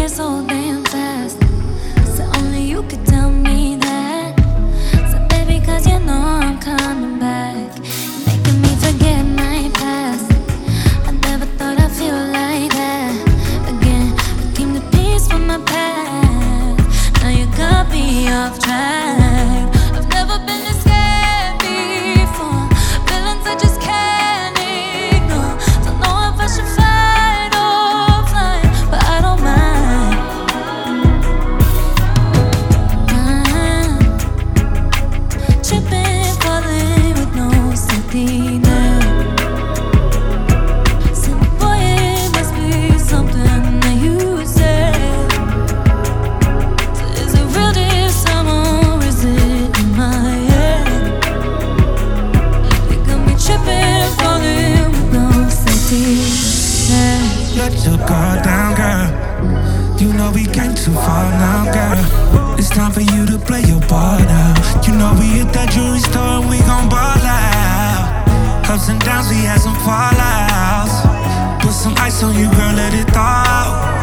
so damn fast. So only you could tell me that. So baby, cause you know I'm coming back. You're making me forget my past. I never thought I'd feel like that again. I came to peace with my past. Now you got me off track. I've never been this scared before. Feelings I just can't ignore. Don't know if I should fight or flight, but I don't mind. Tripping, falling with no safety net. So boy, it must be something that you said. So is it real this time or is it in my head? You got me tripping, falling with no safety net. Let your guard down, girl. You know we came too far now, girl. It's time for you to play your part now. You know we hit that jewelry store and we gon' ball out. Ups and downs, we had some fallouts. Put some ice on you, girl, let it thaw.